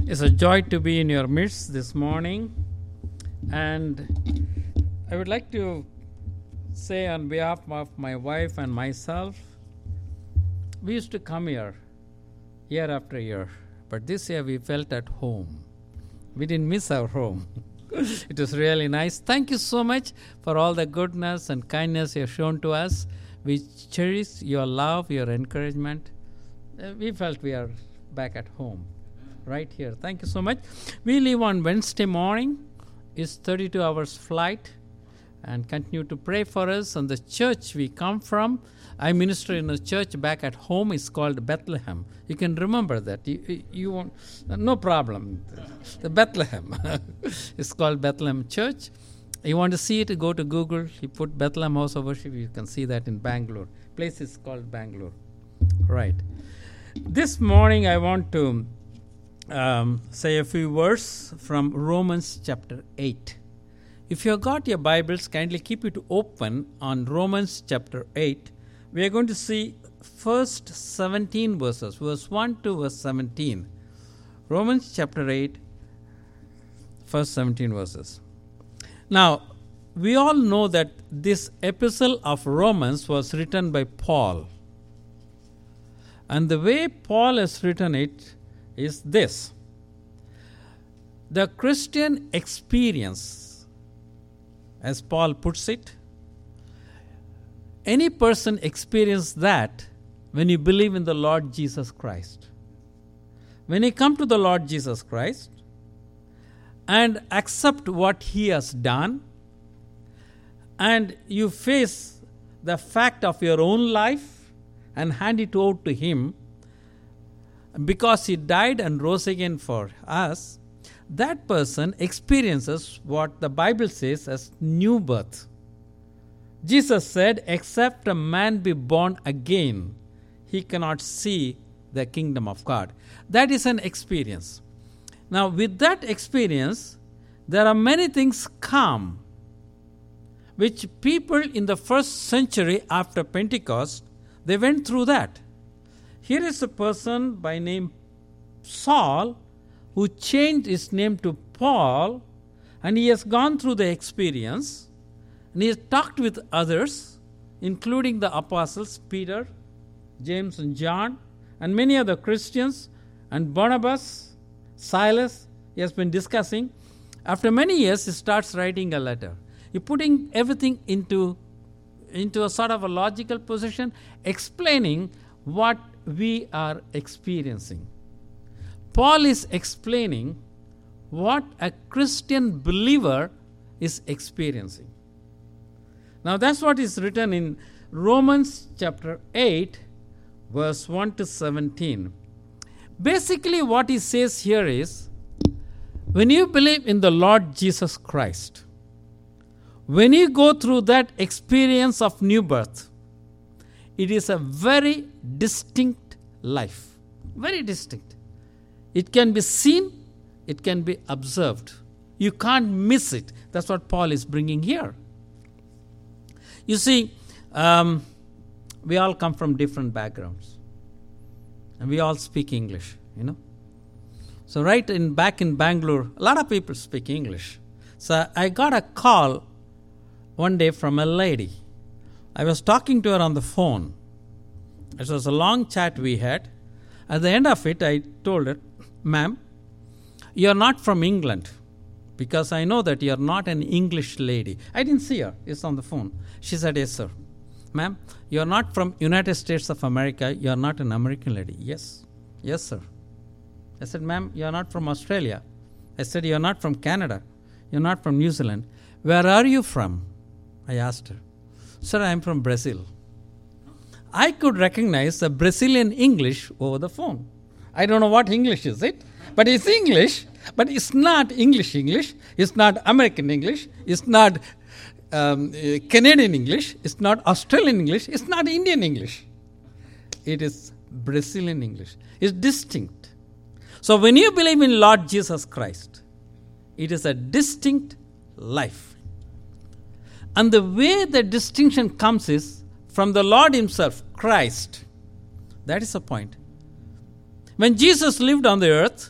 It's a joy to be in your midst this morning, and I would like to say on behalf of my wife and myself, we used to come here year after year, but this year we felt at home. We didn't miss our home. It was really nice. Thank you so much for all the goodness and kindness you have shown to us. We cherish your love, your encouragement. We felt we are back at home right here. Thank you so much. We leave on Wednesday morning. It's 32 hours flight, and continue to pray for us. And the church we come from, I minister in a church back at home. It's called Bethlehem. You can remember that. You won't, no problem. The Bethlehem. It's called Bethlehem Church. You want to see it, go to Google. You put Bethlehem House of Worship. You can see that in Bangalore. Place is called Bangalore. Right. This morning I want to say a few words from Romans chapter 8. If you have got your Bibles, kindly keep it open on Romans chapter 8. We are going to see first 17 verses, verse 1 to verse 17. Romans chapter 8, first 17 verses. Now, we all know that this epistle of Romans was written by Paul. And the way Paul has written it is this. The Christian experience, as Paul puts it, any person experiences that when you believe in the Lord Jesus Christ. When you come to the Lord Jesus Christ and accept what He has done, and you face the fact of your own life and hand it over to Him, because He died and rose again for us, that person experiences what the Bible says as new birth. Jesus said, except a man be born again, he cannot see the kingdom of God. That is an experience. Now, with that experience, there are many things come, which people in the first century after Pentecost, they went through that. Here is a person by name Saul who changed his name to Paul, and he has gone through the experience, and he has talked with others, including the apostles Peter, James and John, and many other Christians, and Barnabas, Silas. He has been discussing. After many years, he starts writing a letter. He's putting everything into a sort of a logical position, explaining what we are experiencing. Paul is explaining what a Christian believer is experiencing. Now that's what is written in Romans chapter 8, verse 1 to 17. Basically what he says here is, when you believe in the Lord Jesus Christ, when you go through that experience of new birth, it is a very distinct life. Very distinct. It can be seen, it can be observed. You can't miss it. That's what Paul is bringing here. You see, we all come from different backgrounds. And we all speak English, you know. So back in Bangalore, a lot of people speak English. So I got a call one day from a lady. I was talking to her on the phone. It was a long chat we had. At the end of it, I told her, ma'am, you're not from England, because I know that you're not an English lady. I didn't see her. It's on the phone. She said, yes, sir. Ma'am, you're not from United States of America. You're not an American lady. Yes. Yes, sir. I said, ma'am, you're not from Australia. I said, you're not from Canada. You're not from New Zealand. Where are you from? I asked her. Sir, I'm from Brazil. I could recognize the Brazilian English over the phone. I don't know what English is it, but it's English, but it's not English, it's not American English, it's not Canadian English, it's not Australian English, it's not Indian English. It is Brazilian English. It's distinct. So when you believe in Lord Jesus Christ, it is a distinct life. And the way the distinction comes is from the Lord Himself, Christ. That is the point. When Jesus lived on the earth,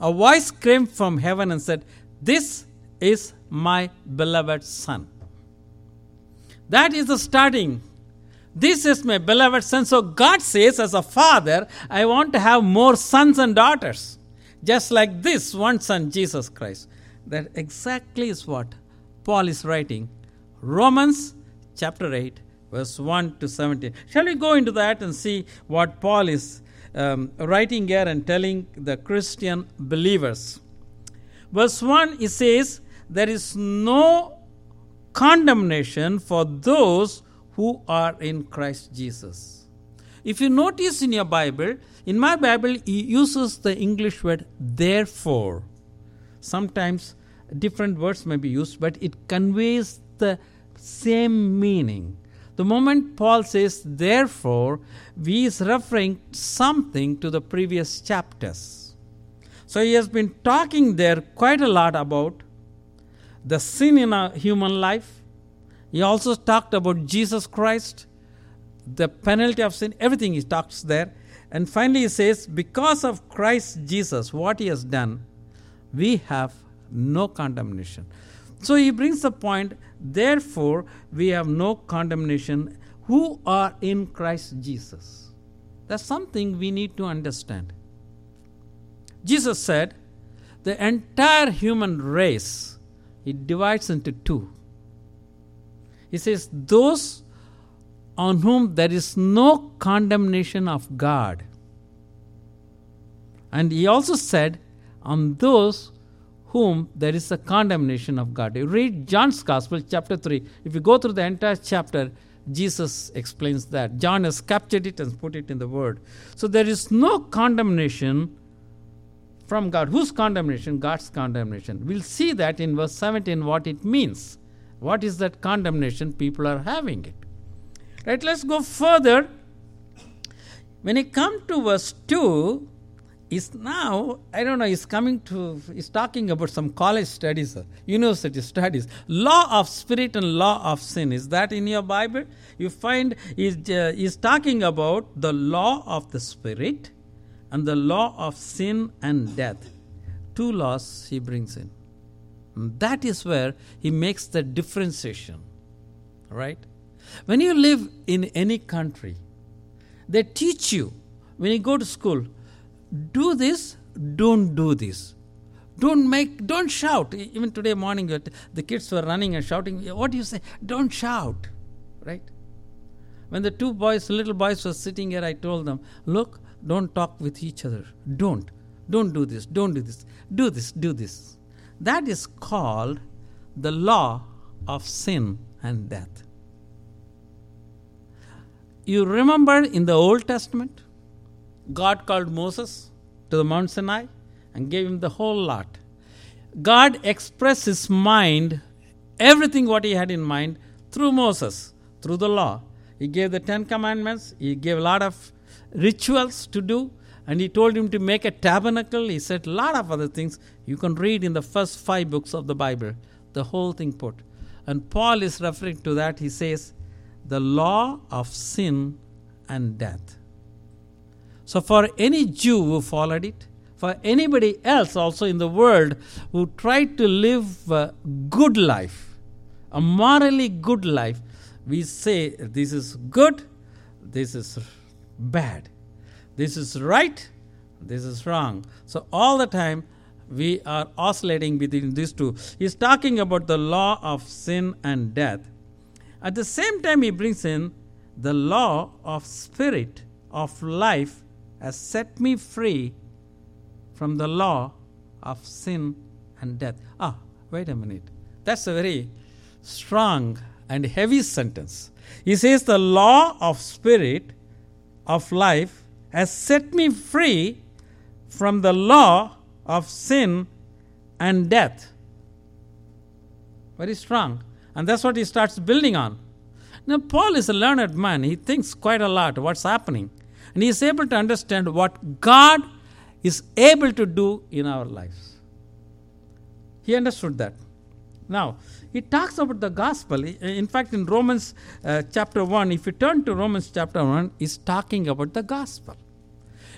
a voice came from heaven and said, "This is my beloved Son." That is the starting. This is my beloved Son. So God says, as a father, I want to have more sons and daughters. Just like this one Son, Jesus Christ. That exactly is what Paul is writing. Romans chapter 8, verse 1 to 17. Shall we go into that and see what Paul is writing here and telling the Christian believers? Verse 1, he says, there is no condemnation for those who are in Christ Jesus. If you notice in your Bible, in my Bible, he uses the English word therefore. Sometimes different words may be used, but it conveys the same meaning. The moment Paul says therefore, he is referring something to the previous chapters. So he has been talking there quite a lot about the sin in a human life. He also talked about Jesus Christ, the penalty of sin, everything he talks there. And finally he says, because of Christ Jesus, what he has done, we have no condemnation. So he brings the point, therefore we have no condemnation who are in Christ Jesus. That's something we need to understand. Jesus said, the entire human race, it divides into two. He says, those on whom there is no condemnation of God. And he also said, on those whom there is a condemnation of God. You read John's Gospel, chapter 3. If you go through the entire chapter, Jesus explains that. John has captured it and put it in the Word. So there is no condemnation from God. Whose condemnation? God's condemnation. We'll see that in verse 17 what it means. What is that condemnation? People are having it. Right, let's go further. When you come to verse 2, is now, I don't know, he's talking about some college studies, university studies. Law of spirit and law of sin. Is that in your Bible? You find he's talking about the law of the spirit and the law of sin and death. Two laws he brings in. And that is where he makes the differentiation. Right? When you live in any country, they teach you, when you go to school, do this, don't do this. Don't shout. Even today morning, the kids were running and shouting. What do you say? Don't shout. Right? When the two little boys were sitting here, I told them, look, don't talk with each other. Don't do this. Don't do this. Do this. That is called the law of sin and death. You remember in the Old Testament, God called Moses to the Mount Sinai and gave him the whole lot. God expressed his mind, everything what he had in mind, through Moses, through the law. He gave the 10 Commandments. He gave a lot of rituals to do. And he told him to make a tabernacle. He said a lot of other things. You can read in the first 5 books of the Bible, the whole thing put. And Paul is referring to that. He says, the law of sin and death. So for any Jew who followed it, for anybody else also in the world who tried to live a good life, a morally good life, we say this is good, this is bad, this is right, this is wrong. So all the time we are oscillating between these two. He's talking about the law of sin and death. At the same time, he brings in the law of spirit, of life, has set me free from the law of sin and death. Wait a minute. That's a very strong and heavy sentence. He says the law of spirit, of life, has set me free from the law of sin and death. Very strong. And that's what he starts building on. Now, Paul is a learned man. He thinks quite a lot what's happening. And he is able to understand what God is able to do in our lives. He understood that. Now, he talks about the gospel. In fact, in Romans chapter 1, if you turn to Romans chapter 1, he's talking about the gospel.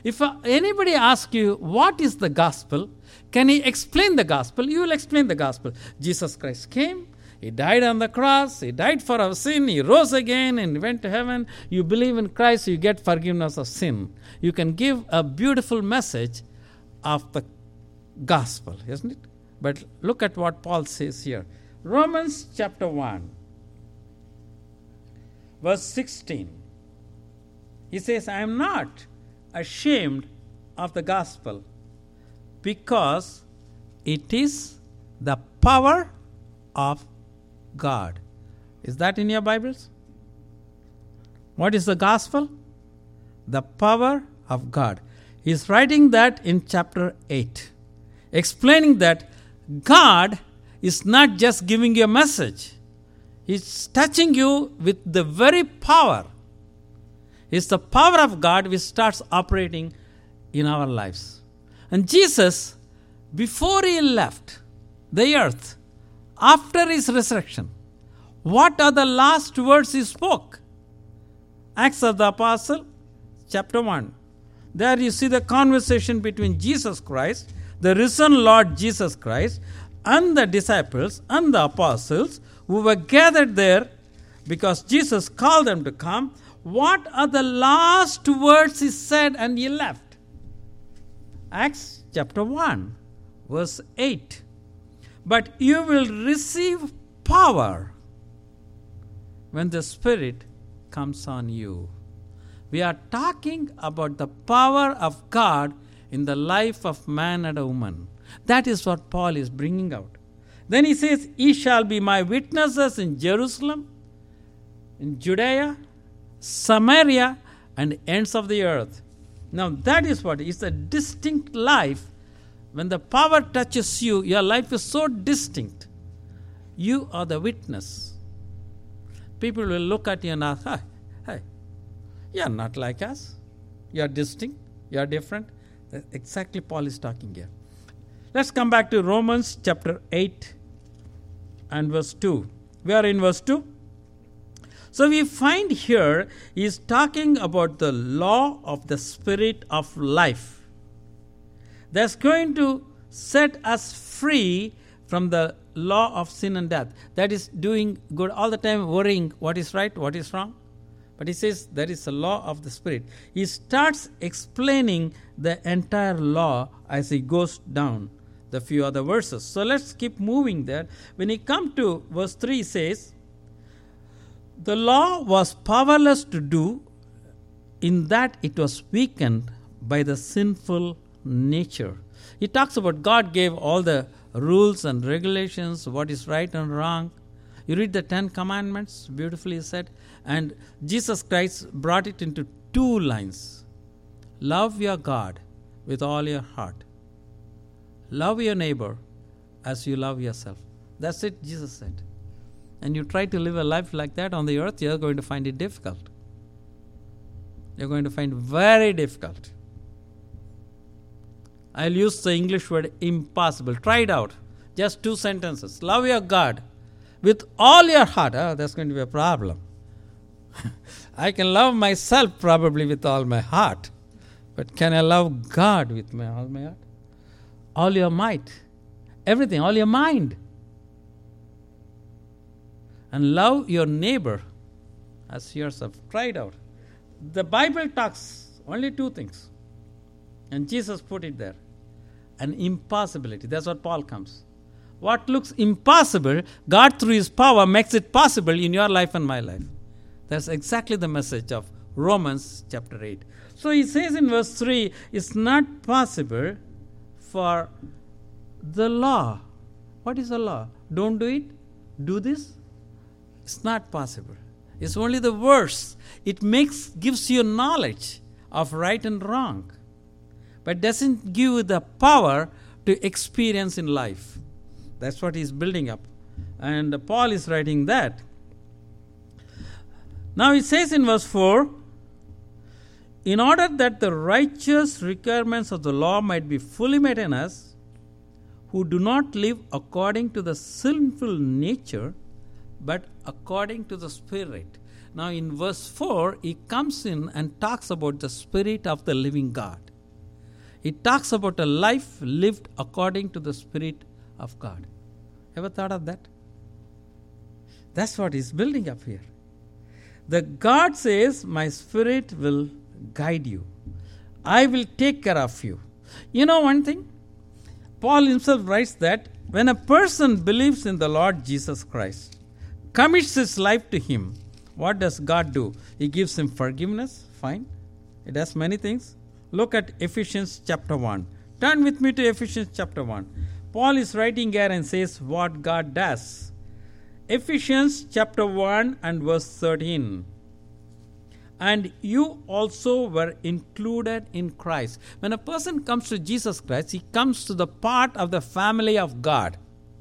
If anybody asks you, what is the gospel? Can he explain the gospel? You will explain the gospel. Jesus Christ came. He died on the cross. He died for our sin. He rose again and went to heaven. You believe in Christ, you get forgiveness of sin. You can give a beautiful message of the gospel, isn't it? But look at what Paul says here. Romans chapter 1, verse 16. He says, I am not ashamed of the gospel, because it is the power of God. Is that in your Bibles? What is the gospel? The power of God. He's writing that in chapter 8, explaining that God is not just giving you a message. He's touching you with the very power. It's the power of God which starts operating in our lives. And Jesus, before he left the earth, after his resurrection, what are the last words he spoke? Acts of the Apostle, chapter 1. There you see the conversation between Jesus Christ, the risen Lord Jesus Christ, and the disciples and the apostles who were gathered there because Jesus called them to come. What are the last words he said and he left? Acts chapter 1, verse 8. But you will receive power when the Spirit comes on you. We are talking about the power of God in the life of man and a woman. That is what Paul is bringing out. Then he says, ye shall be my witnesses in Jerusalem, in Judea, Samaria, and ends of the earth. Now that is what is a distinct life. When the power touches you, your life is so distinct. You are the witness. People will look at you and ask, hey, you are not like us. You are distinct. You are different. That's exactly Paul is talking here. Let's come back to Romans chapter 8 and verse 2. We are in verse 2. So we find here he is talking about the law of the Spirit of life. That's going to set us free from the law of sin and death. That is doing good all the time, worrying what is right, what is wrong. But he says there is a law of the Spirit. He starts explaining the entire law as he goes down the few other verses. So let's keep moving there. When he comes to verse 3, he says, the law was powerless to do in that it was weakened by the sinful nature. He talks about God gave all the rules and regulations, what is right and wrong. You read the 10 Commandments, beautifully said, and Jesus Christ brought it into 2 lines. Love your God with all your heart. Love your neighbor as you love yourself. That's it, Jesus said. And you try to live a life like that on the earth, you're going to find it difficult. You're going to find very difficult. I'll use the English word impossible. Try it out. Just 2 sentences. Love your God with all your heart. Oh, that's going to be a problem. I can love myself probably with all my heart. But can I love God with all my heart? All your might. Everything. All your mind. And love your neighbor as yourself. Try it out. The Bible talks only 2 things. And Jesus put it there. An impossibility. That's what Paul comes. What looks impossible, God through his power makes it possible in your life and my life. That's exactly the message of Romans chapter 8. So he says in verse 3, it's not possible for the law. What is the law? Don't do it. Do this. It's not possible. It's only the verse. It gives you knowledge of right and wrong, but doesn't give you the power to experience in life. That's what he's building up. And Paul is writing that. Now it says in verse 4, in order that the righteous requirements of the law might be fully met in us, who do not live according to the sinful nature, but according to the Spirit. Now in verse 4, he comes in and talks about the Spirit of the living God. It talks about a life lived according to the Spirit of God. Ever thought of that? That's what he's building up here. The God says, my Spirit will guide you. I will take care of you. You know one thing? Paul himself writes that when a person believes in the Lord Jesus Christ, commits his life to him, what does God do? He gives him forgiveness. Fine. It does many things. Look at Ephesians chapter 1. Turn with me to Ephesians chapter 1. Paul is writing here and says what God does. Ephesians chapter 1 and verse 13. And you also were included in Christ. When a person comes to Jesus Christ, he comes to the part of the family of God.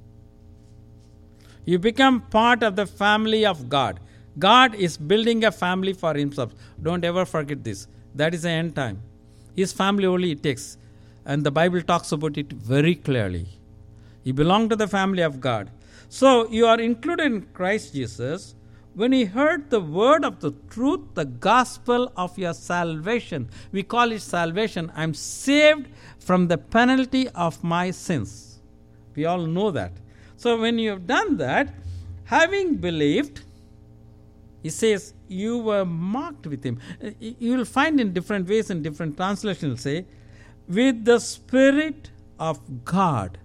You become part of the family of God. God is building a family for himself. Don't ever forget this. That is the end time. His family only it takes. And the Bible talks about it very clearly. You belong to the family of God. So you are included in Christ Jesus. When he heard the word of the truth, the gospel of your salvation. We call it salvation. I'm saved from the penalty of my sins. We all know that. So when you have done that, having believed, he says, you were marked with him. You will find in different ways, in different translations, will say, with the Spirit of God.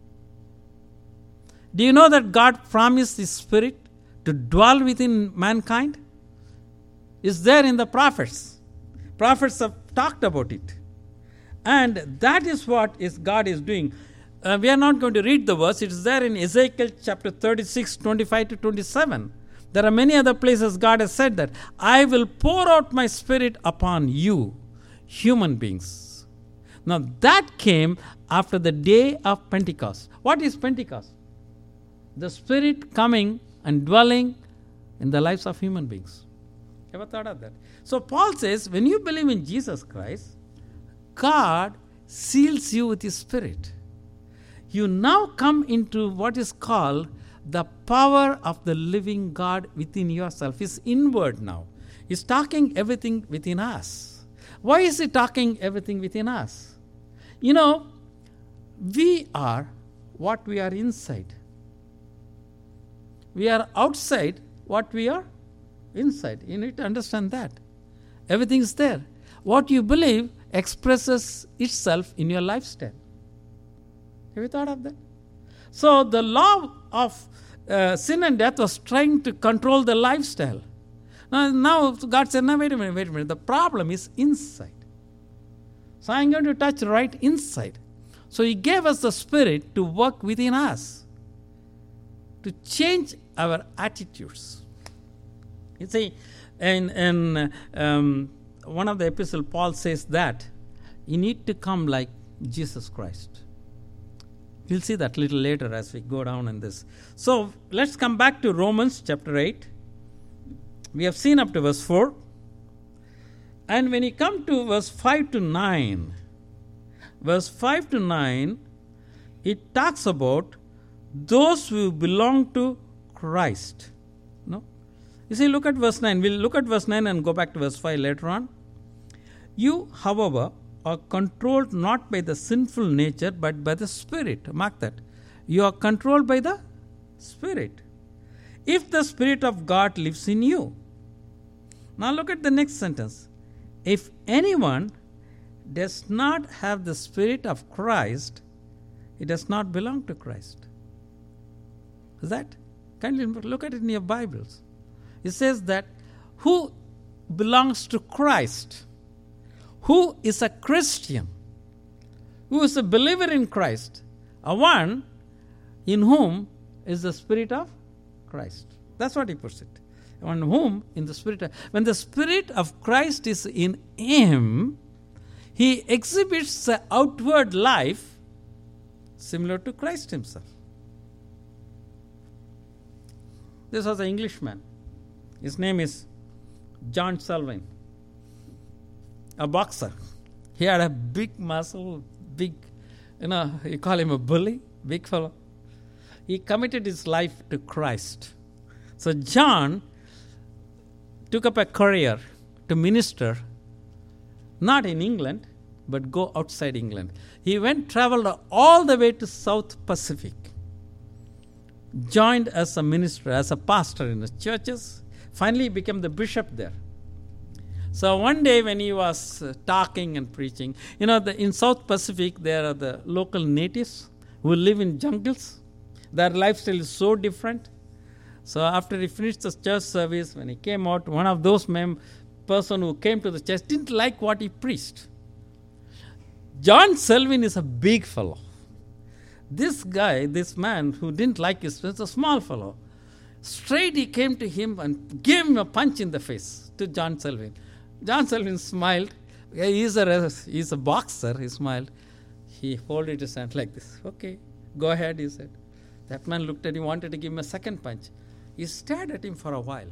Do you know that God promised His Spirit to dwell within mankind? It's there in the prophets. Prophets have talked about it. And that is what God is doing. We are not going to read the verse. It is there in Ezekiel chapter 36, 25 to 27. There are many other places God has said that I will pour out my Spirit upon you, human beings. Now that came after the day of Pentecost. What is Pentecost? The Spirit coming and dwelling in the lives of human beings. Ever thought of that? So Paul says, when you believe in Jesus Christ, God seals you with His Spirit. You now come into what is called the power of the living God within yourself. Is inward now. He's talking everything within us. Why is He talking everything within us? You know, we are what we are inside. We are outside what we are inside. You need to understand that. Everything is there. What you believe expresses itself in your lifestyle. Have you thought of that? So the law of sin and death was trying to control the lifestyle. Now God said, no, wait a minute. The problem is inside. So I'm going to touch right inside. So He gave us the Spirit to work within us, to change our attitudes. You see, in one of the epistles, Paul says that you need to come like Jesus Christ. We'll see that a little later as we go down in this. So let's come back to Romans chapter 8. We have seen up to verse 4. And when you come to verse 5 to 9, it talks about those who belong to Christ. No? You see, look at verse 9. We'll look at verse 9 and go back to verse 5 later on. You, however, are controlled not by the sinful nature but by the Spirit. Mark that. You are controlled by the Spirit. If the Spirit of God lives in you. Now look at the next sentence. If anyone does not have the Spirit of Christ, he does not belong to Christ. Is that? Kindly look at it in your Bibles. It says that who belongs to Christ, who is a Christian, who is a believer in Christ, a one in whom is the Spirit of Christ. That's what he puts it. On whom in the Spirit. When the Spirit of Christ is in him, he exhibits the outward life similar to Christ himself. This was an Englishman. His name is John Selwyn, a boxer. He had a big muscle, big, you call him a bully, big fellow. He committed his life to Christ. So John took up a career to minister, not in England, but go outside England. He traveled all the way to South Pacific, joined as a minister, as a pastor in the churches, finally became the bishop there. So one day when he was talking and preaching, in South Pacific there are the local natives who live in jungles. Their lifestyle is so different. So after he finished the church service, when he came out, one of those person who came to the church didn't like what he preached. John Selwyn is a big fellow. This man who didn't like his was a small fellow. Straight he came to him and gave him a punch in the face, to John Selwyn. John Selwyn smiled. He's a boxer. He smiled. He folded his hand like this. Okay, go ahead, he said. That man looked at him, wanted to give him a second punch. He stared at him for a while,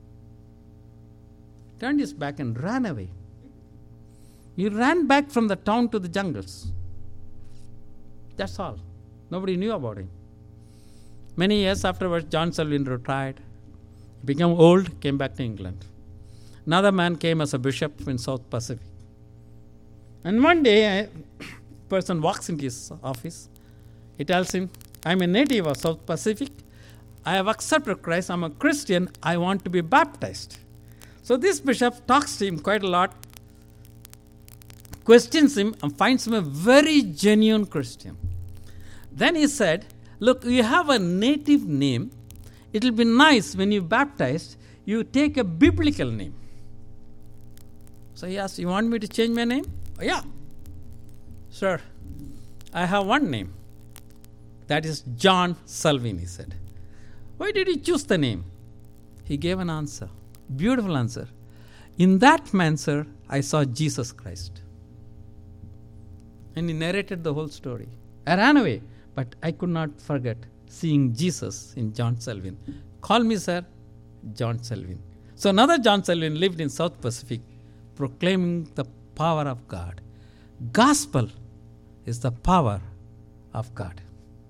turned his back and ran away. He ran back from the town to the jungles. That's all. Nobody knew about him. Many years afterwards, John Selwyn retired, became old, came back to England. Another man came as a bishop in South Pacific. And one day, a person walks into his office. He tells him, I'm a native of South Pacific. I have accepted Christ. I'm a Christian. I want to be baptized. So this bishop talks to him quite a lot, questions him, and finds him a very genuine Christian. Then he said, look, you have a native name. It will be nice when you baptized, you take a biblical name. So he asked, you want me to change my name? Oh, yeah. Sir, I have one name. That is John Selwyn, he said. Why did he choose the name? He gave an answer. Beautiful answer. In that man, sir, I saw Jesus Christ. And he narrated the whole story. I ran away, but I could not forget seeing Jesus in John Selwyn. Call me, sir, John Selwyn. So another John Selwyn lived in South Pacific, proclaiming the power of God. Gospel is the power of God.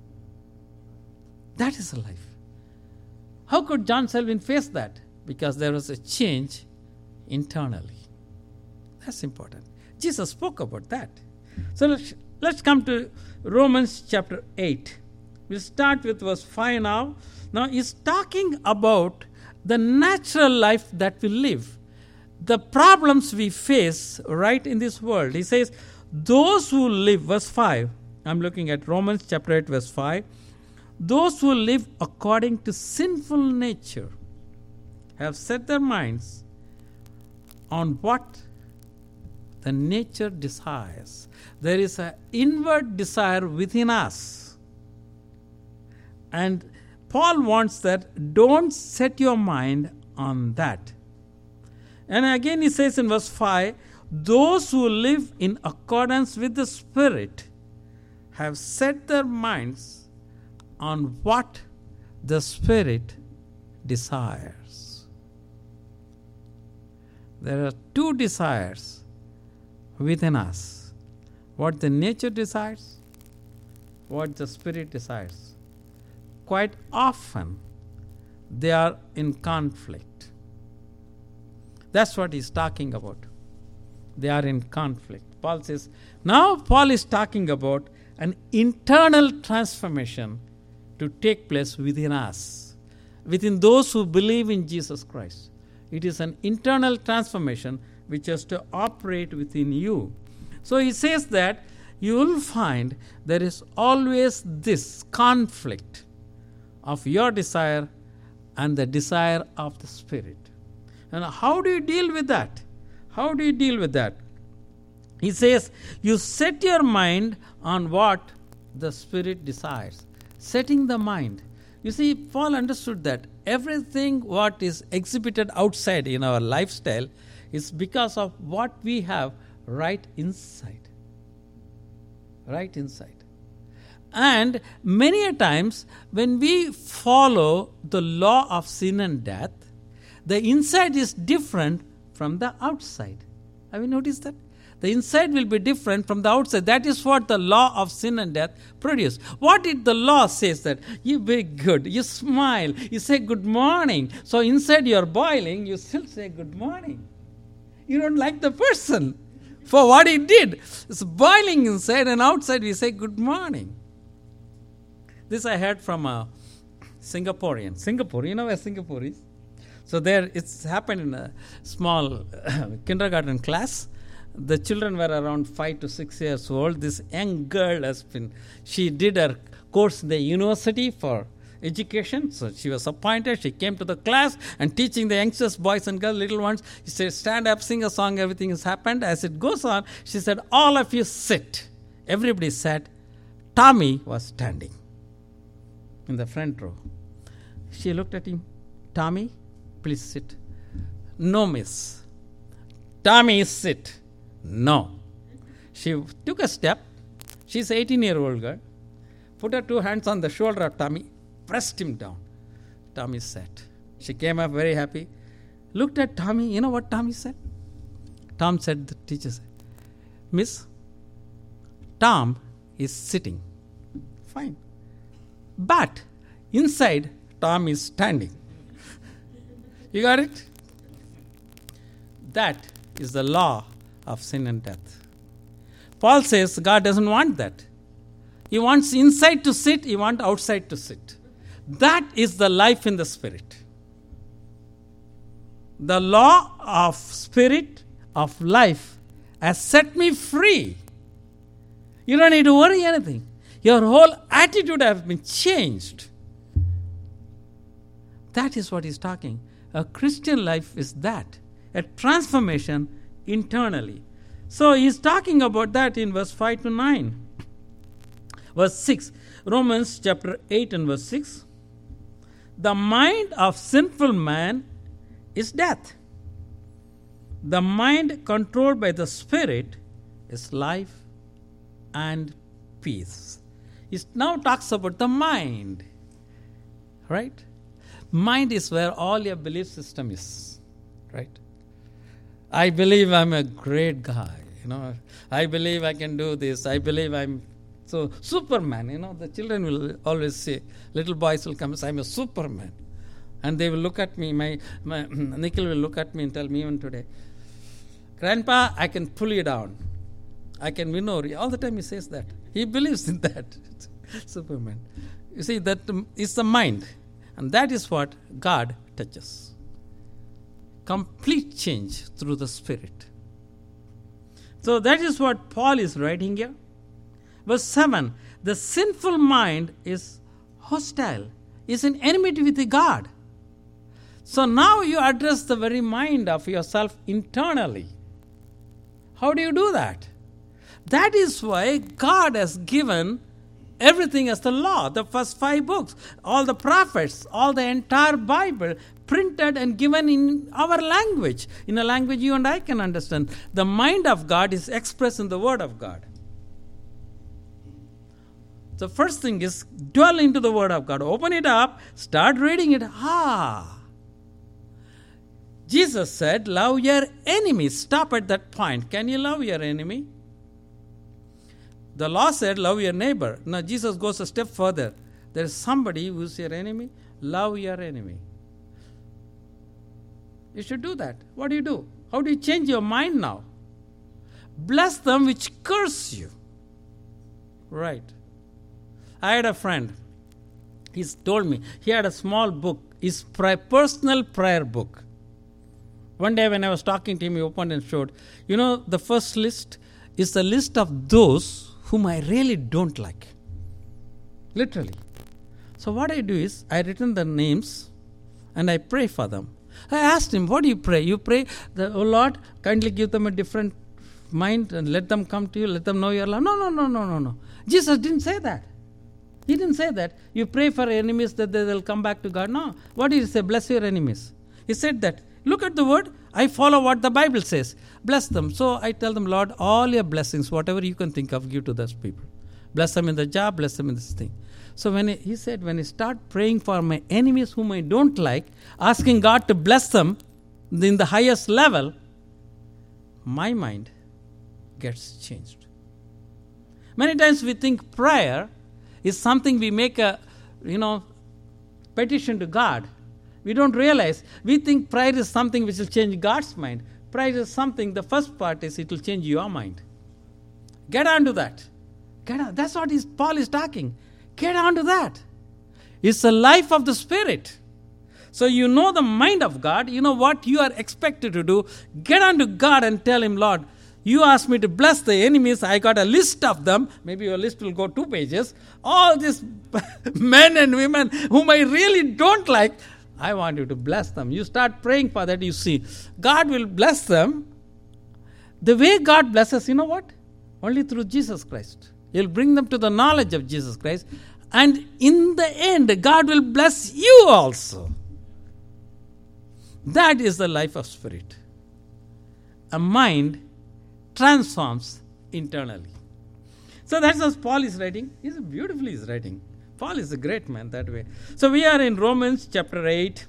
That is life. How could John Selwyn face that? Because there was a change internally. That's important. Jesus spoke about that. So let's come to Romans chapter 8. We'll start with verse 5 now. Now he's talking about the natural life that we live, the problems we face right in this world. He says, those who live, verse 5, I'm looking at Romans chapter 8, verse 5. Those who live according to sinful nature have set their minds on what the nature desires. There is an inward desire within us. And Paul wants that, don't set your mind on that. And again he says in verse 5, those who live in accordance with the Spirit have set their minds on what the Spirit desires. There are two desires within us. What the nature desires, what the Spirit desires. Quite often, they are in conflict. That's what he's talking about. They are in conflict. Paul says, now Paul is talking about an internal transformation to take place within us, within those who believe in Jesus Christ. It is an internal transformation which has to operate within you. So he says that you will find there is always this conflict of your desire and the desire of the Spirit. And how do you deal with that? How do you deal with that? He says, you set your mind on what the Spirit desires. Setting the mind. You see, Paul understood that everything what is exhibited outside in our lifestyle is because of what we have right inside. Right inside. And many a times when we follow the law of sin and death, the inside is different from the outside. Have you noticed that? The inside will be different from the outside. That is what the law of sin and death produce. What did the law say? That you be good, you smile, you say good morning. So inside you are boiling, you still say good morning. You don't like the person. for what he did. It's boiling inside, and outside we say good morning. This I heard from a Singaporean. Singapore, you know where Singapore is? So there, it's happened in a small kindergarten class. The children were around 5 to 6 years old. This young girl she did her course in the university for education. So she was appointed. She came to the class and teaching the youngsters, boys and girls, little ones. She said, stand up, sing a song, everything has happened. As it goes on, she said, all of you sit. Everybody sat. Tommy was standing in the front row. She looked at him. Tommy, please sit. No, miss. Tommy, sit. No. She took a step. She's an 18-year-old girl. Put her 2 hands on the shoulder of Tommy. Pressed him down. Tommy sat. She came up very happy. Looked at Tommy. You know what Tommy said? Tom said, the teacher said, Miss, Tom is sitting. Fine. But inside, Tom is standing. You got it? That is the law of sin and death. Paul says God doesn't want that. He wants inside to sit, he wants outside to sit. That is the life in the Spirit. The law of Spirit, of life, has set me free. You don't need to worry anything. Your whole attitude has been changed. That is what he's talking. A Christian life is that. A transformation internally. So he's talking about that in verse 5 to 9. Verse 6. Romans chapter 8 and verse 6. The mind of sinful man is death. The mind controlled by the Spirit is life and peace. He now talks about the mind. Right? Mind is where all your belief system is. Right? I believe I'm a great guy. I believe I can do this. I believe I'm so Superman. The children will always say, little boys will come and say, I'm a Superman. And they will look at me, my Nikhil will look at me and tell me even today, Grandpa, I can pull you down. I can win over you. All the time he says that. He believes in that. Superman. You see, that is the mind. And that is what God touches. Complete change through the Spirit. So that is what Paul is writing here. Verse 7, the sinful mind is hostile, is in enmity with God. So now you address the very mind of yourself internally. How do you do that? That is why God has given everything as the law, the first 5 books, all the prophets, all the entire Bible, printed and given in our language, in a language you and I can understand. The mind of God is expressed in the Word of God. The first thing is dwell into the Word of God. Open it up, start reading it. Jesus said, love your enemies. Stop at that point. Can you love your enemy? The law said, love your neighbor. Now Jesus goes a step further. There is somebody who is your enemy. Love your enemy. You should do that. What do? How do you change your mind now? Bless them which curse you. Right. I had a friend. He told me he had a small book, his personal prayer book. One day when I was talking to him, he opened and showed, the first list is the list of those whom I really don't like. Literally. So what I do is, I written the names and I pray for them. I asked him, what do you pray? You pray, oh Lord, kindly give them a different mind and let them come to you, let them know your love. No. Jesus didn't say that. He didn't say that. You pray for enemies that they will come back to God. No. What did he say? Bless your enemies. He said that. Look at the word. I follow what the Bible says. Bless them. So I tell them, Lord, all your blessings, whatever you can think of, give to those people. Bless them in the job, bless them in this thing. So when he said, when I start praying for my enemies whom I don't like, asking God to bless them in the highest level, my mind gets changed. Many times we think prayer is something we make a, petition to God. We don't realize. We think prayer is something which will change God's mind. Pride is something, the first part is it will change your mind. Get on to that. Get on. That's what Paul is talking. Get on to that. It's the life of the Spirit. So you know the mind of God. You know what you are expected to do. Get on to God and tell Him, Lord, you asked me to bless the enemies. I got a list of them. Maybe your list will go 2 pages. All these men and women whom I really don't like, I want you to bless them. You start praying for that, you see. God will bless them. The way God blesses, you know what? Only through Jesus Christ. He'll bring them to the knowledge of Jesus Christ. And in the end, God will bless you also. That is the life of Spirit. A mind transforms internally. So that's what Paul is writing. He's beautifully writing. Paul is a great man that way. So we are in Romans chapter 8,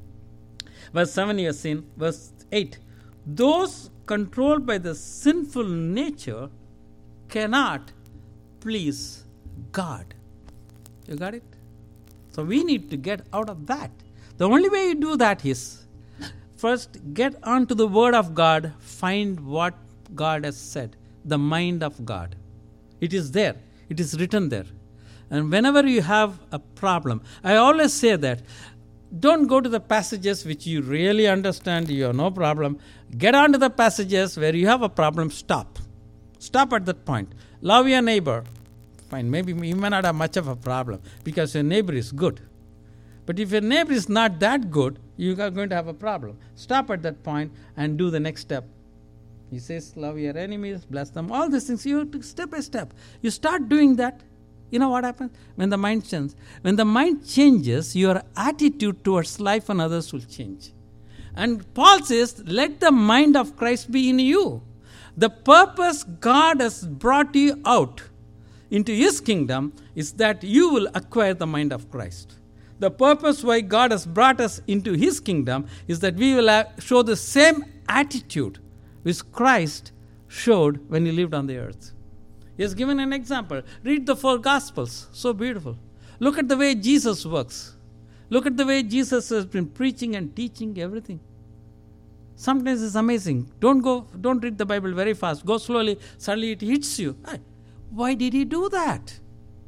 verse 7 you have seen. Verse 8. Those controlled by the sinful nature cannot please God. You got it? So we need to get out of that. The only way you do that is, first get onto the Word of God, find what God has said, the mind of God. It is there. It is written there. And whenever you have a problem, I always say that, don't go to the passages which you really understand, you have no problem. Get onto the passages where you have a problem, stop. Stop at that point. Love your neighbor. Fine, maybe you may not have much of a problem because your neighbor is good. But if your neighbor is not that good, you are going to have a problem. Stop at that point and do the next step. He says, love your enemies, bless them, all these things. You step by step. You start doing that. You know what happens? When the mind changes. When the mind changes, your attitude towards life and others will change. And Paul says, let the mind of Christ be in you. The purpose God has brought you out into His kingdom is that you will acquire the mind of Christ. The purpose why God has brought us into His kingdom is that we will show the same attitude which Christ showed when He lived on the earth. He has given an example. Read the 4 Gospels. So beautiful. Look at the way Jesus works. Look at the way Jesus has been preaching and teaching everything. Sometimes it's amazing. Don't read the Bible very fast. Go slowly. Suddenly it hits you. Why did He do that?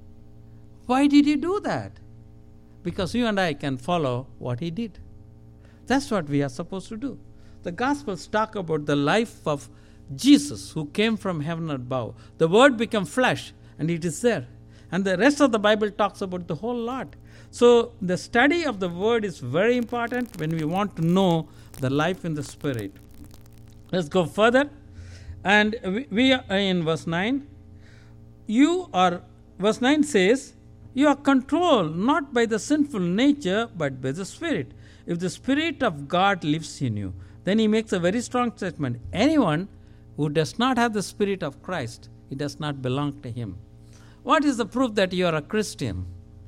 Why did He do that? Because you and I can follow what He did. That's what we are supposed to do. The Gospels talk about the life of Jesus who came from heaven above. The Word became flesh and it is there. And the rest of the Bible talks about the whole lot. So the study of the Word is very important when we want to know the life in the Spirit. Let's go further. And we are in verse 9. Verse 9 says, you are controlled not by the sinful nature but by the Spirit. If the Spirit of God lives in you, then he makes a very strong statement. Anyone who does not have the Spirit of Christ, it does not belong to him. What is the proof that you are a Christian?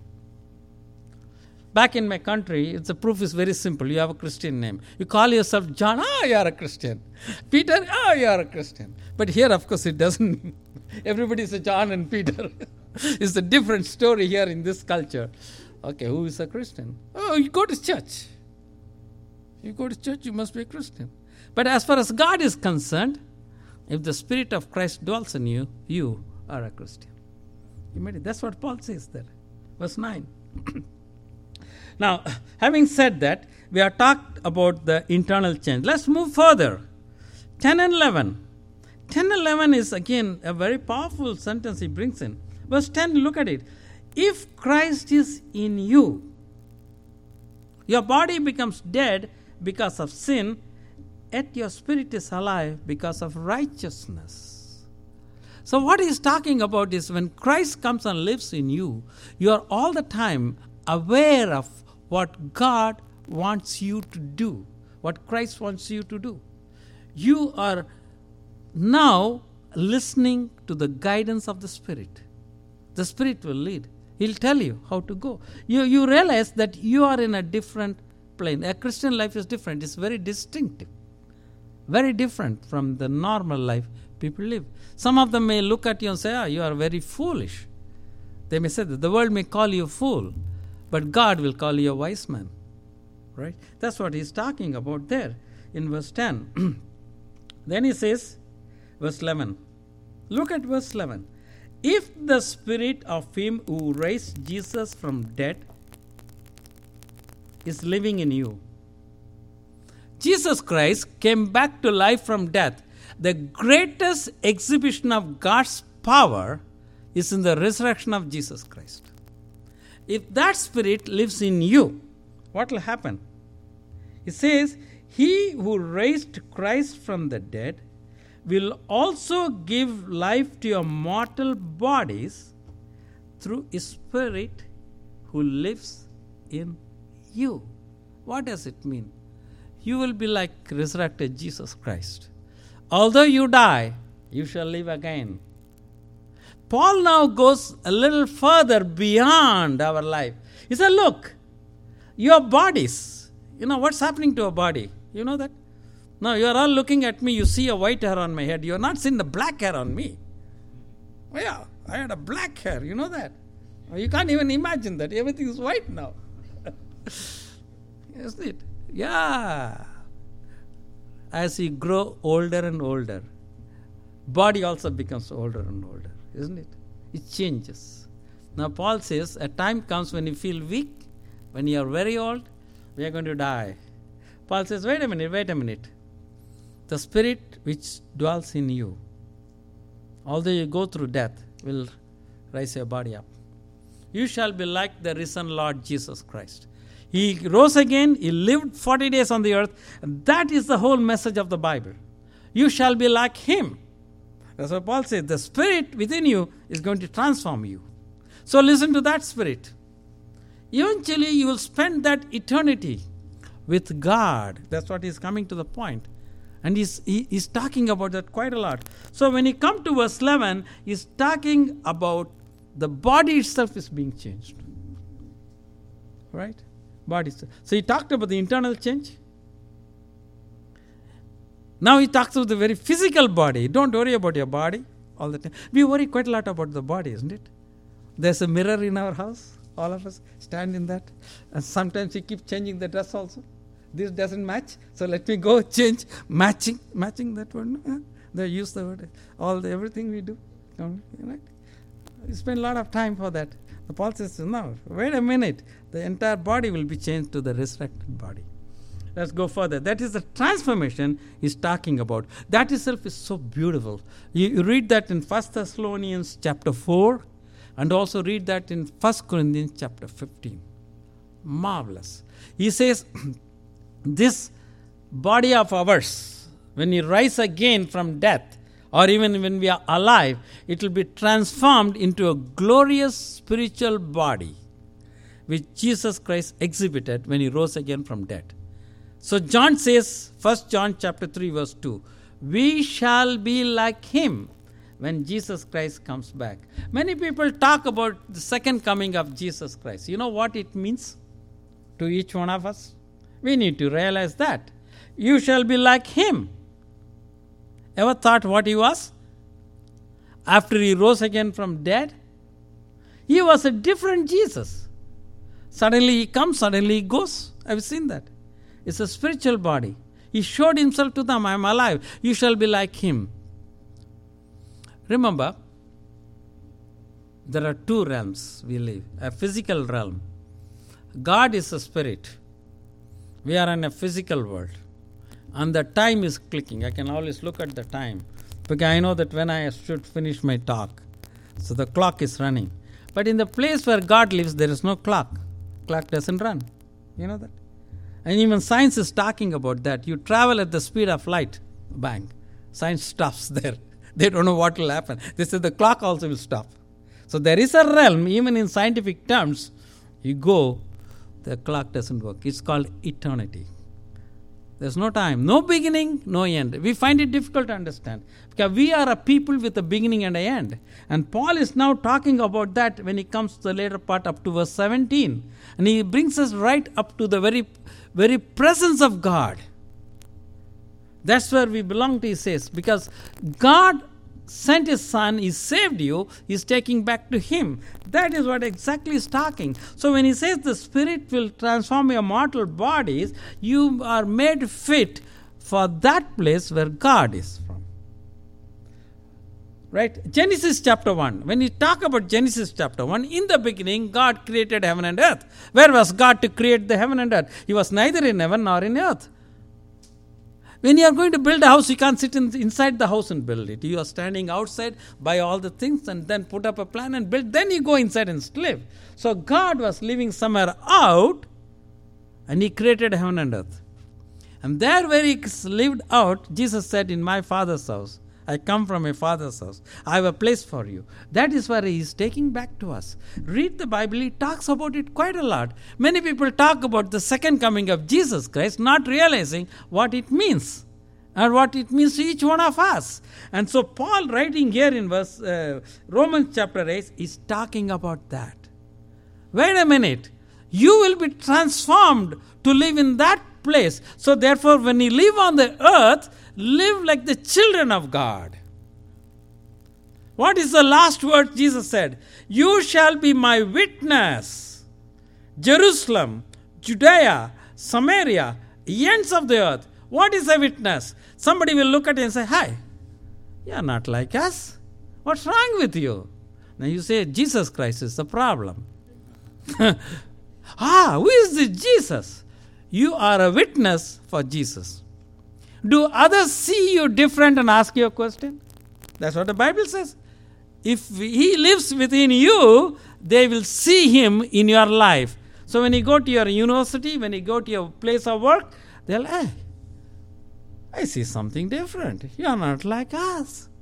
Back in my country, the proof is very simple. You have a Christian name. You call yourself John, you are a Christian. Peter, you are a Christian. But here, of course, it doesn't. Everybody is a John and Peter. It's a different story here in this culture. Okay, who is a Christian? Oh, you go to church. You go to church, you must be a Christian. But as far as God is concerned, if the Spirit of Christ dwells in you, you are a Christian. That's what Paul says there. Verse 9. Now, having said that, we have talked about the internal change. Let's move further. 10 and 11. 10 and 11 is again a very powerful sentence he brings in. Verse 10, look at it. If Christ is in you, your body becomes dead because of sin, yet your spirit is alive because of righteousness. So what he's talking about is when Christ comes and lives in you, you are all the time aware of what God wants you to do, what Christ wants you to do. You are now listening to the guidance of the Spirit. The Spirit will lead. He'll tell you how to go. You realize that you are in a different plane. A Christian life is different. It's very distinctive. Very different from the normal life people live. Some of them may look at you and say, you are very foolish. They may say that the world may call you a fool, but God will call you a wise man. Right? That's what he's talking about there in verse 10. Then he says, verse 11. Look at verse 11. If the spirit of him who raised Jesus from dead is living in you. Jesus Christ came back to life from death. The greatest exhibition of God's power is in the resurrection of Jesus Christ. If that spirit lives in you, what will happen? It says, he who raised Christ from the dead will also give life to your mortal bodies through his spirit who lives in you. What does it mean? You will be like resurrected Jesus Christ. Although you die, you shall live again. Paul now goes a little further beyond our life. He said, look, your bodies, what's happening to a body? You know that? Now you are all looking at me, you see a white hair on my head. You are not seeing the black hair on me. Oh yeah, I had a black hair, you know that? You can't even imagine that. Everything is white now. Isn't it? Yeah. As you grow older and older, body also becomes older and older, isn't it? It changes. Now Paul says, a time comes when you feel weak, when you are very old, we are going to die. Paul says, wait a minute. The spirit which dwells in you, although you go through death, will raise your body up. You shall be like the risen Lord Jesus Christ. He rose again, he lived 40 days on the earth. And that is the whole message of the Bible. You shall be like him. That's what Paul says. The spirit within you is going to transform you. So listen to that spirit. Eventually you will spend that eternity with God. That's what he's coming to the point. And he's talking about that quite a lot. So when you come to verse 11, he's talking about the body itself is being changed. Right? Body. So he talked about the internal change. Now he talks about the very physical body. Don't worry about your body all the time. We worry quite a lot about the body, isn't it? There's a mirror in our house. All of us stand in that. And sometimes we keep changing the dress also. This doesn't match, so let me go change. Matching that word. They use the word. Everything we do. Right? We spend a lot of time for that. The Paul says, no, wait a minute. The entire body will be changed to the resurrected body. Let's go further. That is the transformation he's talking about. That itself is so beautiful. You read that in 1 Thessalonians chapter 4 and also read that in 1 Corinthians chapter 15. Marvelous. He says, this body of ours, when we rise again from death, or even when we are alive, it will be transformed into a glorious spiritual body which Jesus Christ exhibited when he rose again from death. So John says, 1 John chapter 3 verse 2, we shall be like him when Jesus Christ comes back. Many people talk about the second coming of Jesus Christ. You know what it means to each one of us? We need to realize that. You shall be like him. Ever thought what he was? After he rose again from dead, he was a different Jesus. Suddenly he comes, suddenly he goes. I've seen that. It's a spiritual body. He showed himself to them, I am alive. You shall be like him. Remember, there are two realms we live. A physical realm. God is a spirit. We are in a physical world. And the time is clicking. I can always look at the time. Because I know that when I should finish my talk. So the clock is running. But in the place where God lives, there is no clock. Clock doesn't run. You know that? And even science is talking about that. You travel at the speed of light. Bang. Science stops there. They don't know what will happen. They say the clock also will stop. So there is a realm, even in scientific terms, you go, the clock doesn't work. It's called eternity. There's no time, no beginning, no end. We find it difficult to understand because we are a people with a beginning and an end. And Paul is now talking about that when he comes to the later part up to verse 17. And he brings us right up to the very presence of God. That's where we belong to, he says, because God sent his son, he saved you, he's taking back to him. That is what exactly is talking. So when he says the spirit will transform your mortal bodies, you are made fit for that place where God is from. Right? Genesis chapter 1. When you talk about Genesis chapter 1, in the beginning, God created heaven and earth. Where was God to create the heaven and earth? He was neither in heaven nor in earth. When you are going to build a house, you can't sit inside the house and build it. You are standing outside, buy all the things, and then put up a plan and build. Then you go inside and live. So God was living somewhere out, and He created heaven and earth. And there where He lived out, Jesus said, in my Father's house, I come from my Father's house. I have a place for you. That is where He is taking back to us. Read the Bible. He talks about it quite a lot. Many people talk about the second coming of Jesus Christ, not realizing what it means and what it means to each one of us. And so Paul, writing here in Romans chapter 8, is talking about that. Wait a minute. You will be transformed to live in that place. So therefore, when you live on the earth, live like the children of God. What is the last word Jesus said? You shall be my witness. Jerusalem, Judea, Samaria, ends of the earth. What is a witness? Somebody will look at you and say, hi, you are not like us. What's wrong with you? Now you say, Jesus Christ is the problem. Who is this Jesus? You are a witness for Jesus. Do others see you different and ask you a question? That's what the Bible says. If He lives within you, they will see Him in your life. So when you go to your university, when you go to your place of work, they'll, hey, I see something different. You are not like us.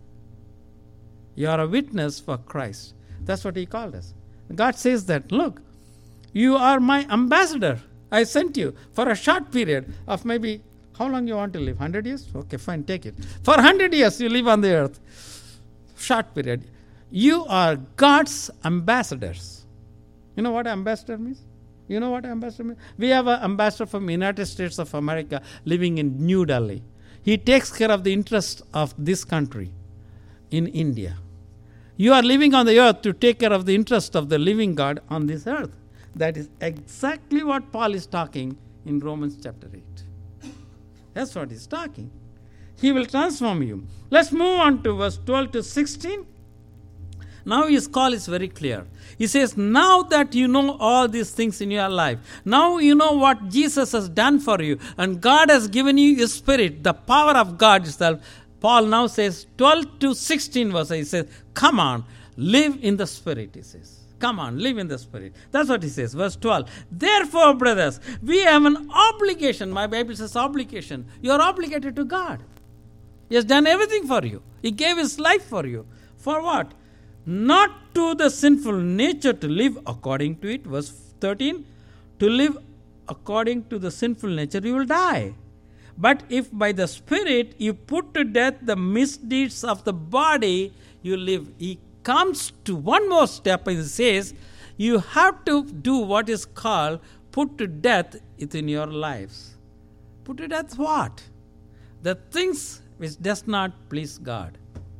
You are a witness for Christ. That's what He called us. God says that, look, you are my ambassador. I sent you for a short period of maybe, how long you want to live? 100 years? Okay, fine, take it. For 100 years you live on the earth. Short period. You are God's ambassadors. You know what ambassador means? You know what ambassador means? We have an ambassador from the United States of America living in New Delhi. He takes care of the interests of this country in India. You are living on the earth to take care of the interest of the living God on this earth. That is exactly what Paul is talking in Romans chapter 8. That's what he's talking. He will transform you. Let's move on to verse 12 to 16. Now his call is very clear. He says, now that you know all these things in your life, now you know what Jesus has done for you, and God has given you His Spirit, the power of God itself. Paul now says, 12 to 16 verse, he says, come on, live in the Spirit, he says. Come on, live in the Spirit. That's what he says. Verse 12. Therefore, brothers, we have an obligation. My Bible says obligation. You are obligated to God. He has done everything for you. He gave His life for you. For what? Not to the sinful nature to live according to it. Verse 13. To live according to the sinful nature, you will die. But if by the Spirit you put to death the misdeeds of the body, you live. He comes to one more step and says, you have to do what is called put to death within your lives. Put to death what? The things which does not please God.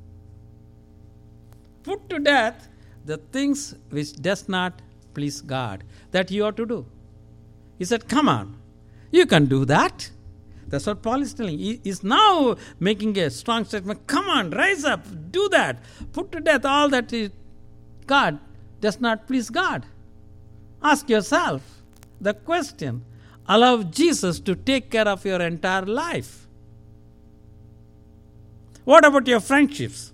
Put to death the things which does not please God. That you ought to do. He said, come on, you can do that. That's what Paul is telling. He is now making a strong statement. Come on, rise up, do that. Put to death all that God does not please God. Ask yourself the question. Allow Jesus to take care of your entire life. What about your friendships?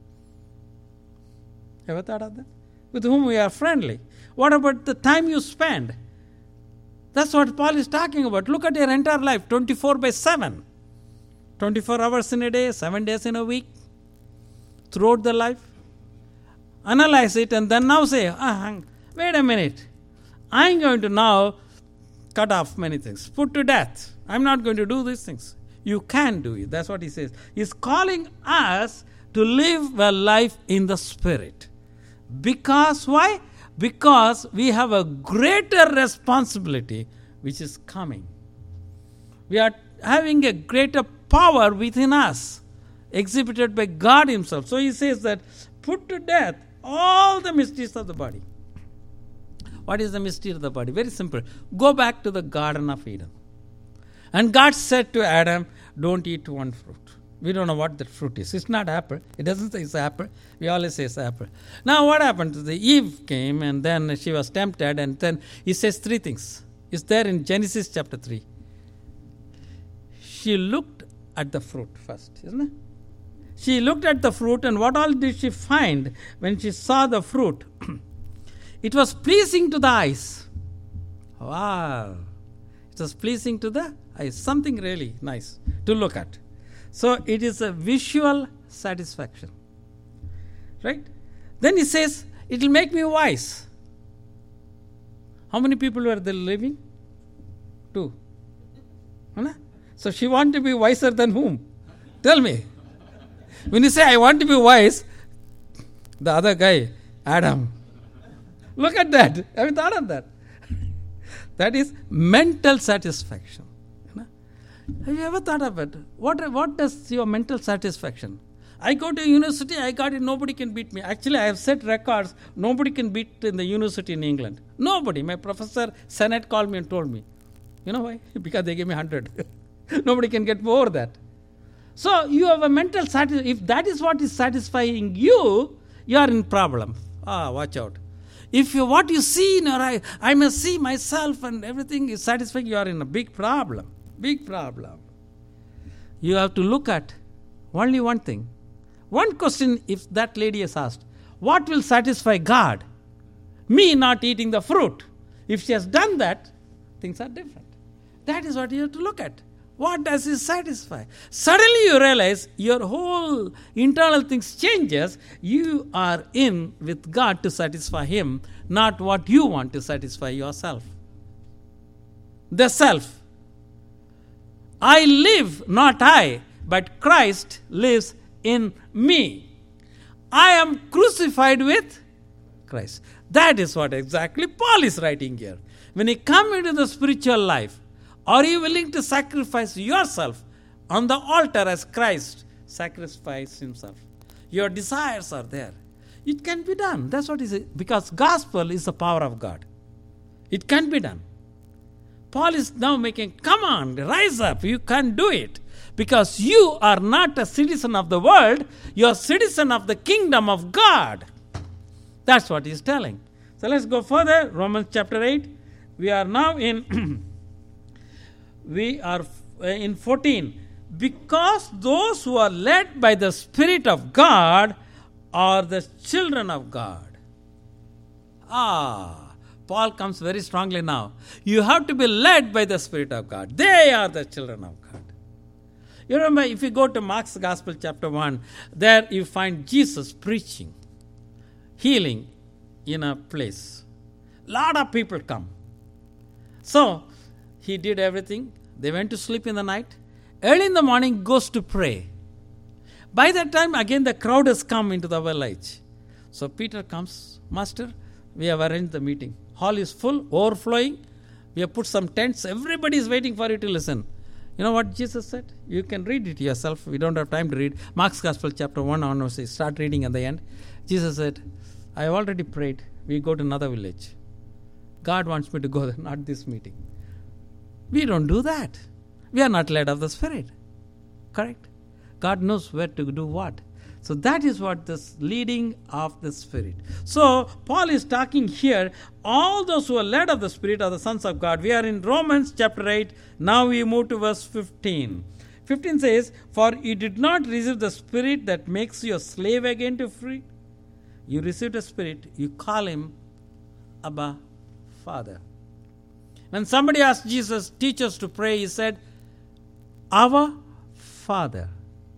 Ever thought of that? With whom we are friendly? What about the time you spend? That's what Paul is talking about. Look at your entire life, 24/7. 24 hours in a day, 7 days in a week, throughout the life. Analyze it and then now say, wait a minute. I'm going to now cut off many things. Put to death. I'm not going to do these things. You can do it. That's what he says. He's calling us to live a life in the Spirit. Because why? Because we have a greater responsibility which is coming. We are having a greater power within us, exhibited by God Himself. So He says that put to death all the misdeeds of the body. What is the misdeed of the body? Very simple. Go back to the Garden of Eden. And God said to Adam, don't eat one fruit. We don't know what that fruit is. It's not apple. It doesn't say it's apple. We always say it's apple. Now what happened? The Eve came and then she was tempted, and then he says three things. It's there in Genesis chapter 3. She looked at the fruit first, isn't it? She looked at the fruit, and what all did she find when she saw the fruit? It was pleasing to the eyes. Wow. It was pleasing to the eyes. Something really nice to look at. So it is a visual satisfaction. Right? Then he says, it will make me wise. How many people were there living? 2. So she wanted to be wiser than whom? Tell me. When you say, I want to be wise, the other guy, Adam. Look at that. Have you thought of that? That is mental satisfaction. Have you ever thought of it? What does your mental satisfaction? I go to university, I got it, nobody can beat me. Actually, I have set records, nobody can beat in the university in England. Nobody. My professor, Senate called me and told me. You know why? Because they gave me 100. Nobody can get more that. So you have a mental satisfaction. If that is what is satisfying you, you are in problem. Watch out. If what you see in your eye, I must see myself and everything is satisfying, you are in a big problem. Big problem. You have to look at only one thing. One question, if that lady is asked, what will satisfy God? Me not eating the fruit. If she has done that, things are different. That is what you have to look at. What does it satisfy? Suddenly you realize your whole internal things changes. You are in with God to satisfy Him, not what you want to satisfy yourself. The self. I live, not I, but Christ lives in me. I am crucified with Christ. That is what exactly Paul is writing here. When you come into the spiritual life, are you willing to sacrifice yourself on the altar as Christ sacrificed himself? Your desires are there. It can be done. That's what he says. Because gospel is the power of God. It can be done. Paul is now making, come on, rise up. You can do it. Because you are not a citizen of the world. You are a citizen of the kingdom of God. That's what he's telling. So let's go further. Romans chapter 8. We are now in 14. Because those who are led by the Spirit of God are the children of God. Paul comes very strongly now. You have to be led by the Spirit of God. They are the children of God. You remember, if you go to Mark's Gospel chapter 1, there you find Jesus preaching, healing in a place. Lot of people come. So, he did everything. They went to sleep in the night. Early in the morning, goes to pray. By that time, again, the crowd has come into the village. So Peter comes, Master, we have arranged the meeting. Hall is full, overflowing. We have put some tents. Everybody is waiting for you to listen. You know what Jesus said? You can read it yourself. We don't have time to read. Mark's Gospel chapter 1 onwards. Start reading at the end. Jesus said, I have already prayed. We go to another village. God wants me to go there, not this meeting. We don't do that. We are not led of the Spirit. Correct? God knows where to do what. So that is what this leading of the Spirit. So Paul is talking here, all those who are led of the Spirit are the sons of God. We are in Romans chapter 8. Now we move to verse 15. 15 says, for you did not receive the Spirit that makes you a slave again to free. You received a Spirit, you call him Abba, Father. When somebody asked Jesus, teach us to pray, he said, our Father.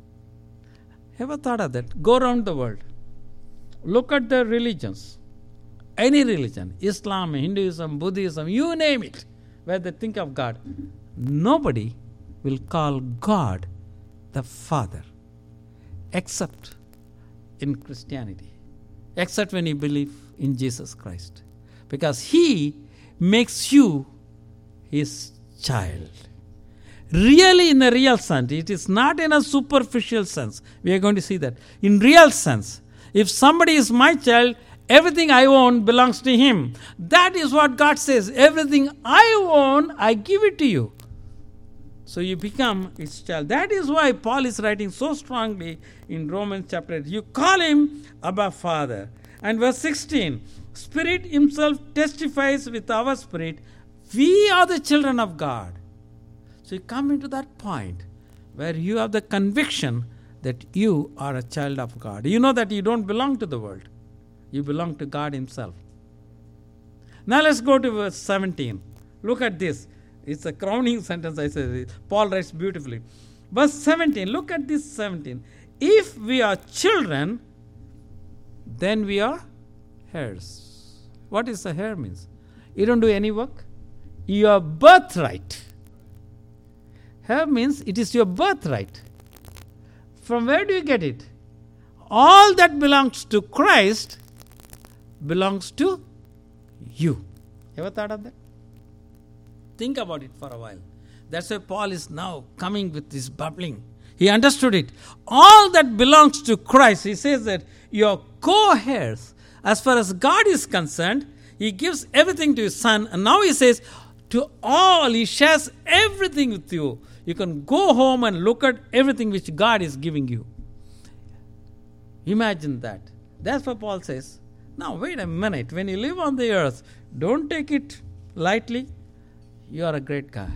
Ever thought of that? Go around the world. Look at the religions. Any religion. Islam, Hinduism, Buddhism, you name it. Where they think of God. Nobody will call God the Father. Except in Christianity. Except when you believe in Jesus Christ. Because He makes you His child. Really, in a real sense. It is not in a superficial sense. We are going to see that. In real sense, if somebody is my child, everything I own belongs to him. That is what God says. Everything I own, I give it to you. So you become his child. That is why Paul is writing so strongly in Romans chapter 8. You call him Abba Father. And verse 16, Spirit himself testifies with our spirit, we are the children of God. So you come into that point where you have the conviction that you are a child of God. You know that you don't belong to the world. You belong to God himself. Now let's go to verse 17. Look at this. It's a crowning sentence, I say. Paul writes beautifully. Verse 17, look at this 17. If we are children, then we are heirs. What is a heir means? You don't do any work. Your birthright. Heir means it is your birthright. From where do you get it? All that belongs to Christ belongs to you. Ever thought of that? Think about it for a while. That's why Paul is now coming with this bubbling. He understood it. All that belongs to Christ, he says that your co-heirs, as far as God is concerned, he gives everything to his son. And now he says, to all, he shares everything with you. You can go home and look at everything which God is giving you. Imagine that. That's what Paul says. Now, wait a minute. When you live on the earth, don't take it lightly. You are a great guy.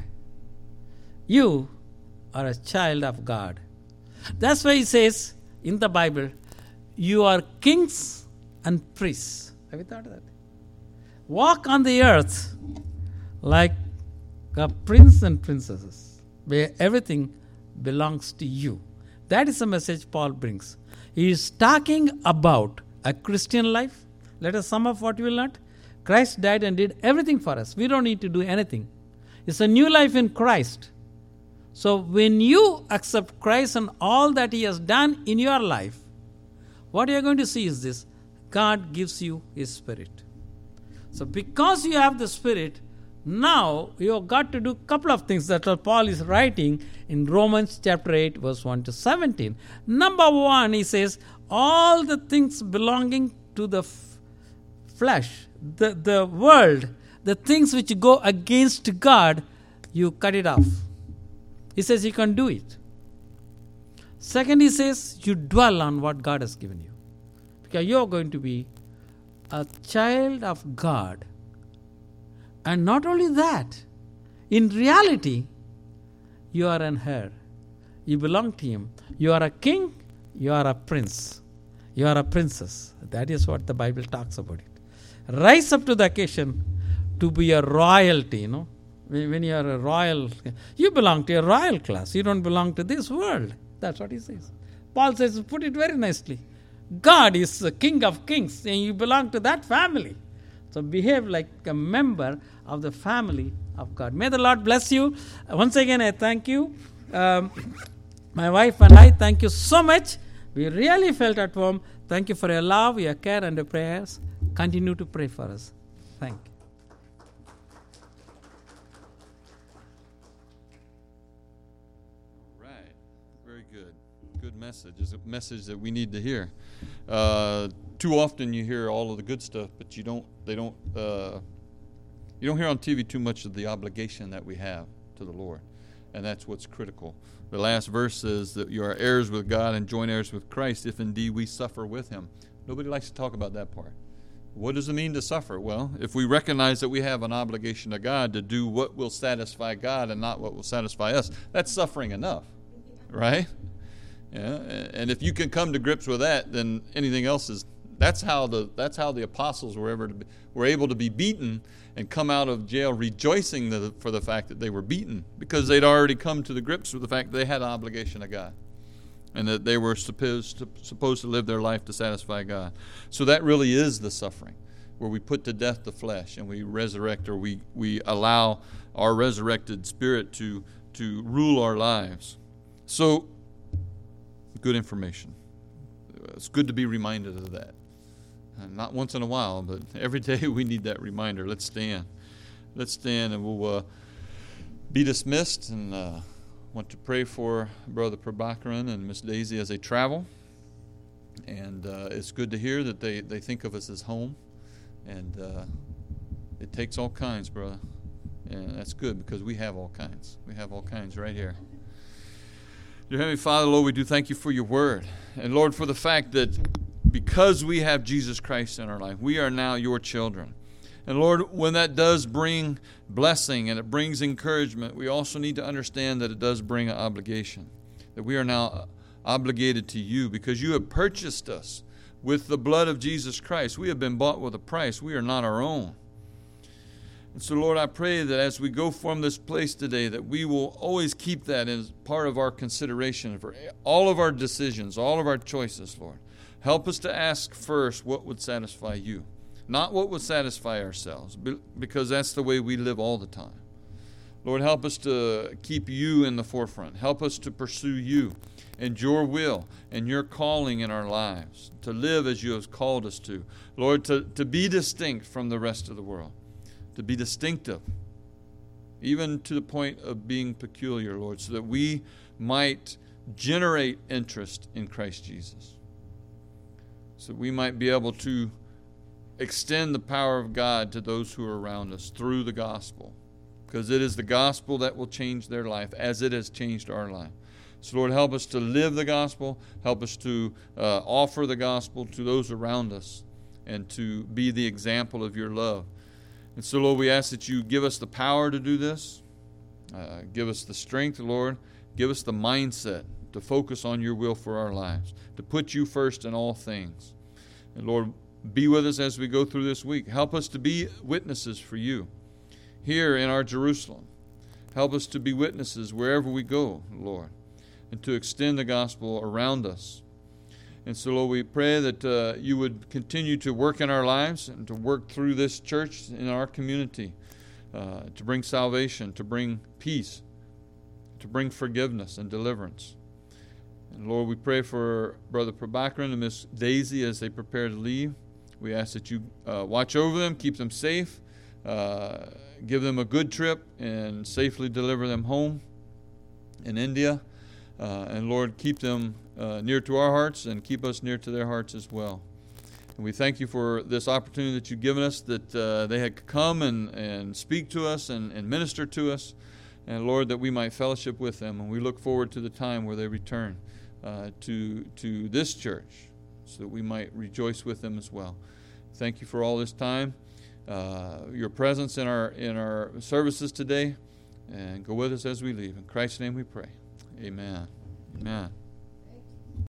You are a child of God. That's why he says in the Bible, you are kings and priests. Have you thought of that? Walk on the earth like a prince and princesses, where everything belongs to you. That is the message Paul brings. He is talking about a Christian life. Let us sum up what we learned. Christ died and did everything for us. We don't need to do anything. It's a new life in Christ. So when you accept Christ and all that he has done in your life, what you are going to see is this. God gives you his Spirit. So because you have the Spirit, now you have got to do a couple of things that Paul is writing in Romans chapter 8 verse 1 to 17. Number 1, he says, all the things belonging to the flesh, the world, the things which go against God, you cut it off. He says you can do it. Second, he says you dwell on what God has given you. Because you are going to be a child of God. And not only that, in reality, you are an heir. You belong to him. You are a king, you are a prince. You are a princess. That is what the Bible talks about it. Rise up to the occasion to be a royalty, you know. When you are a royal, you belong to a royal class. You don't belong to this world. That's what he says. Paul says, put it very nicely. God is the King of kings and you belong to that family. So behave like a member of the family of God. May the Lord bless you. Once again, I thank you. My wife and I thank you so much. We really felt at home. Thank you for your love, your care and your prayers. Continue to pray for us. Thank you. Right. Very good. Good message. It's a message that we need to hear. Too often you hear all of the good stuff, but you don't hear on TV too much of the obligation that we have to the Lord. And that's what's critical. The last verse says that you are heirs with God and joint heirs with Christ if indeed we suffer with him. Nobody likes to talk about that part. What does it mean to suffer? Well, if we recognize that we have an obligation to God to do what will satisfy God and not what will satisfy us, that's suffering enough, right? Yeah, and if you can come to grips with that, then anything else is. That's how the apostles were able to be beaten and come out of jail rejoicing for the fact that they were beaten, because they'd already come to the grips with the fact that they had an obligation to God and that they were supposed to live their life to satisfy God. So that really is the suffering, where we put to death the flesh and we resurrect, or we allow our resurrected spirit to rule our lives. So, good information. It's good to be reminded of that. Not once in a while, but every day we need that reminder. Let's stand. Let's stand and we'll be dismissed, and want to pray for Brother Prabhakaran and Miss Daisy as they travel. And it's good to hear that they think of us as home. And it takes all kinds, brother. And that's good because we have all kinds. We have all kinds right here. Dear Heavenly Father, Lord, we do thank you for your word. And Lord, for the fact that because we have Jesus Christ in our life, we are now your children. And Lord, when that does bring blessing and it brings encouragement, we also need to understand that it does bring an obligation. That we are now obligated to you because you have purchased us with the blood of Jesus Christ. We have been bought with a price. We are not our own. And so, Lord, I pray that as we go from this place today, that we will always keep that as part of our consideration for all of our decisions, all of our choices, Lord. Help us to ask first what would satisfy you, not what would satisfy ourselves, because that's the way we live all the time. Lord, help us to keep you in the forefront. Help us to pursue you and your will and your calling in our lives, to live as you have called us to. Lord, to be distinct from the rest of the world. To be distinctive, even to the point of being peculiar, Lord, so that we might generate interest in Christ Jesus. So we might be able to extend the power of God to those who are around us through the gospel, because it is the gospel that will change their life as it has changed our life. So, Lord, help us to live the gospel, help us to offer the gospel to those around us, and to be the example of your love. And so, Lord, we ask that you give us the power to do this. Give us the strength, Lord. Give us the mindset to focus on your will for our lives, to put you first in all things. And, Lord, be with us as we go through this week. Help us to be witnesses for you here in our Jerusalem. Help us to be witnesses wherever we go, Lord, and to extend the gospel around us. And so, Lord, we pray that you would continue to work in our lives and to work through this church in our community to bring salvation, to bring peace, to bring forgiveness and deliverance. And, Lord, we pray for Brother Prabhakaran and Miss Daisy as they prepare to leave. We ask that you watch over them, keep them safe, give them a good trip, and safely deliver them home in India. And, Lord, keep them near to our hearts and keep us near to their hearts as well. And we thank you for this opportunity that you've given us, that they had come and speak to us and minister to us. And, Lord, that we might fellowship with them. And we look forward to the time where they return to this church so that we might rejoice with them as well. Thank you for all this time, your presence in our services today. And go with us as we leave. In Christ's name we pray. Amen. Amen.